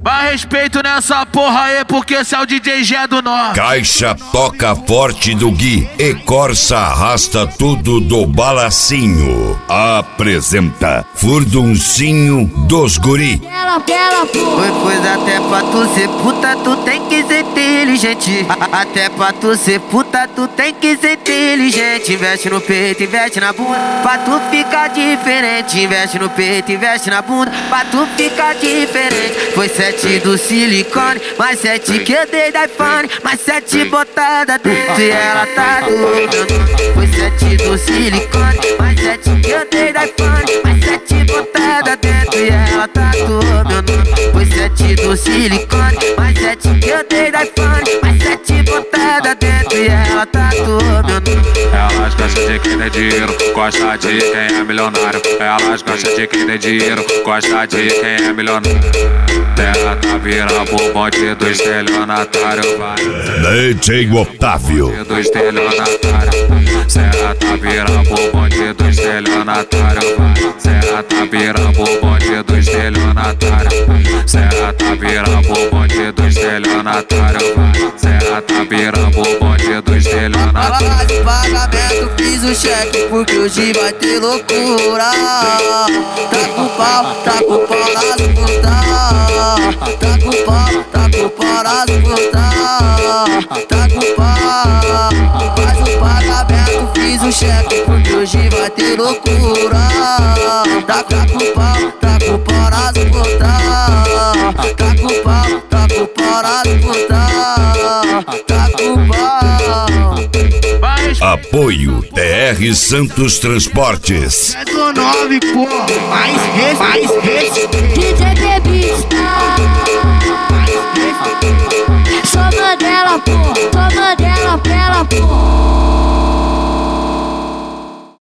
Vai respeito nessa porra aí, porque esse é o DJ Gé do Norte. Caixa toca forte do Gui e Corsa arrasta tudo do Balacinho. Apresenta Furduncinho dos Guri. Pois até pra tu ser puta, tu tem que ser inteligente. Até pra tu ser puta, tu tem que ser inteligente. Investe no peito, investe na bunda, pra tu ficar diferente. Investe no peito, investe na bunda, pra tu ficar diferente. Foi 7 do silicone, mais 7 que eu dei da iPhone, mais 7 botada dentro e ela tá do meu nome. Foi 7 do silicone, mais 7 que eu dei da iPhone, mais 7 botada dentro e ela tá do meu nome. Foi 7 do silicone, mais 7 que eu dei da iPhone, mais 7 botada dentro e ela tá do meu nome. Elas gostam de quem tem dinheiro, gosta de quem é milionário. Elas gostam de quem tem dinheiro, gosta de quem é milionário. Terra tá virando pro bonde do estelionatário, vai. DJ Otávio. Do estelionatário. Serra tá virando pro bonde do estelionatário, vai. Serra tá virando pro bonde do estelionatário. Serra tá virando pro bonde do estelionatário, vai. Serra tá virando pro bonde do estelionatário. Fala de pagamento, fiz o cheque, porque hoje vai ter loucura. Tá com pau nas putas. Tá com pau nas putas. Tá com pau. Faz o pagamento, fiz o cheque, porque hoje vai ter loucura. Tá com pau nas putas. Tá com pau nas putas. Tá com pau. Apoio TR Santos Transportes. É do 9, pô. Mais esse. DJ